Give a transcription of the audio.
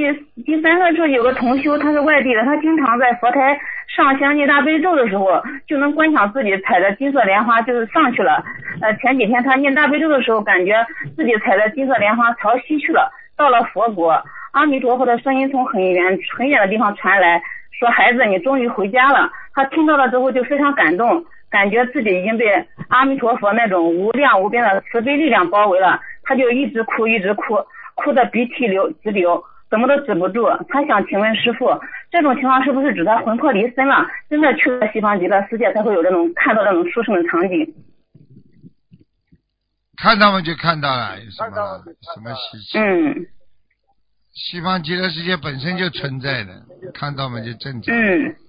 第三个是有个同修，他是外地的，他经常在佛台上香念大悲咒的时候，就能观想自己踩着金色莲花就是上去了。前几天他念大悲咒的时候，感觉自己踩着金色莲花朝西去了，到了佛国。阿弥陀佛的声音从很远的地方传来，说孩子你终于回家了。他听到了之后就非常感动，感觉自己已经被阿弥陀佛那种无量无边的慈悲力量包围了，他就一直哭，哭的鼻涕直流，怎么都止不住。他想请问师父，这种情况是不是指他魂魄离身了，真的去了西方极乐世界才会有这种看到这种殊胜的场景？ 看到嘛就看到了，有什么稀奇？西方极乐世界本身就存在的，看到嘛就正常。